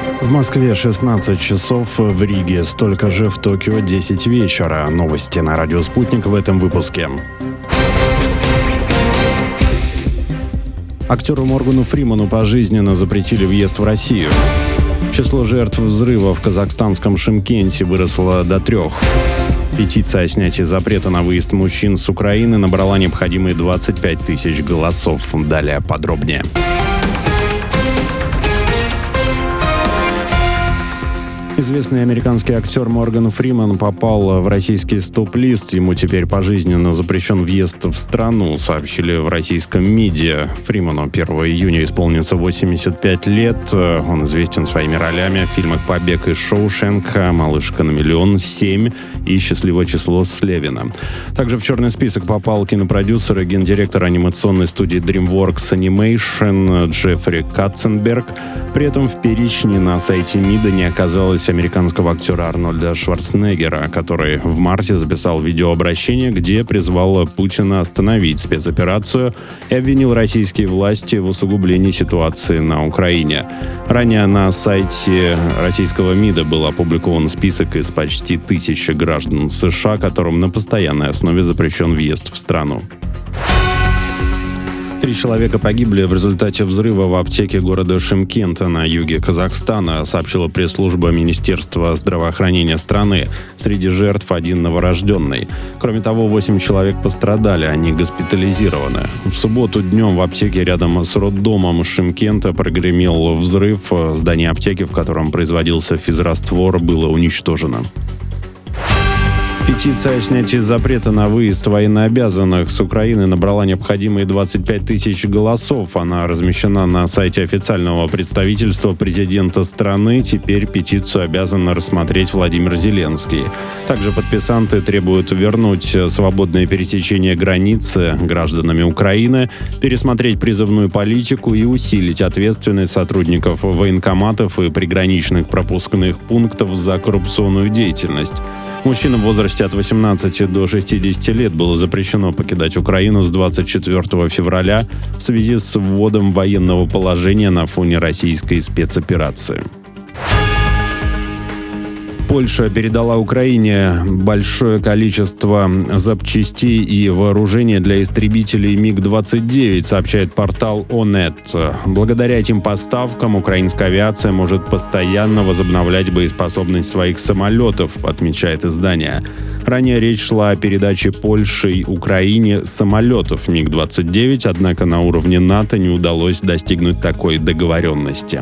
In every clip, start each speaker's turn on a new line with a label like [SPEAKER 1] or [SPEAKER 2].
[SPEAKER 1] В Москве 16 часов, в Риге столько же, в Токио 10 вечера. Новости на радио «Спутник» в этом выпуске. Актеру Моргану Фриману пожизненно запретили въезд в Россию. Число жертв взрыва в казахстанском Шымкенте выросло до 3. Петиция о снятии запрета на выезд мужчин с Украины набрала необходимые 25 тысяч голосов. Далее подробнее. Известный американский актер Морган Фриман попал в российский стоп-лист. Ему теперь пожизненно запрещен въезд в страну, сообщили в российском МИДе. Фриману 1 июня исполнится 85 лет. Он известен своими ролями в фильмах «Побег из Шоушенка», «Малышка на миллион», «7» и «Счастливое число» Слевина. Также в черный список попал кинопродюсер и гендиректор анимационной студии DreamWorks Animation Джеффри Катценберг. При этом в перечне на сайте МИДа не оказалось американского актера Арнольда Шварценеггера, который в марте записал видеообращение, где призвал Путина остановить спецоперацию и обвинил российские власти в усугублении ситуации на Украине. Ранее на сайте российского МИДа был опубликован список из почти 1000 граждан США, которым на постоянной основе запрещен въезд в страну. 3 человека погибли в результате взрыва в аптеке города Шымкента на юге Казахстана, сообщила пресс-служба Министерства здравоохранения страны. Среди жертв 1 новорожденный. Кроме того, 8 человек пострадали, они госпитализированы. В субботу днем в аптеке рядом с роддомом Шымкента прогремел взрыв. Здание аптеки, в котором производился физраствор, было уничтожено. Петиция о снятии запрета на выезд военнообязанных с Украины набрала необходимые 25 тысяч голосов. Она размещена на сайте официального представительства президента страны. Теперь петицию обязан рассмотреть Владимир Зеленский. Также подписанты требуют вернуть свободное пересечение границы гражданами Украины, пересмотреть призывную политику и усилить ответственность сотрудников военкоматов и приграничных пропускных пунктов за коррупционную деятельность. Мужчинам в возрасте от 18 до 60 лет было запрещено покидать Украину с 24 февраля в связи с вводом военного положения на фоне российской спецоперации. Польша передала Украине большое количество запчастей и вооружения для истребителей МиГ-29, сообщает портал О.Нет. Благодаря этим поставкам украинская авиация может постоянно возобновлять боеспособность своих самолетов, отмечает издание. Ранее речь шла о передаче Польшей Украине самолетов МиГ-29, однако на уровне НАТО не удалось достигнуть такой договоренности.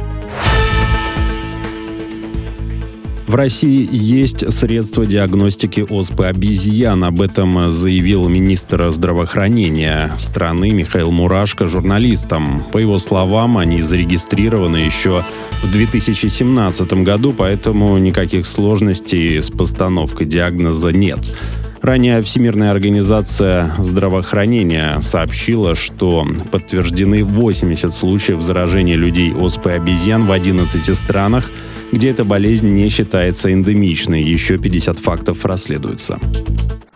[SPEAKER 1] В России есть средства диагностики оспы обезьян. Об этом заявил министр здравоохранения страны Михаил Мурашко журналистам. По его словам, они зарегистрированы еще в 2017 году, поэтому никаких сложностей с постановкой диагноза нет. Ранее Всемирная организация здравоохранения сообщила, что подтверждены 80 случаев заражения людей оспой обезьян в 11 странах, где эта болезнь не считается эндемичной. Еще 50 фактов расследуются.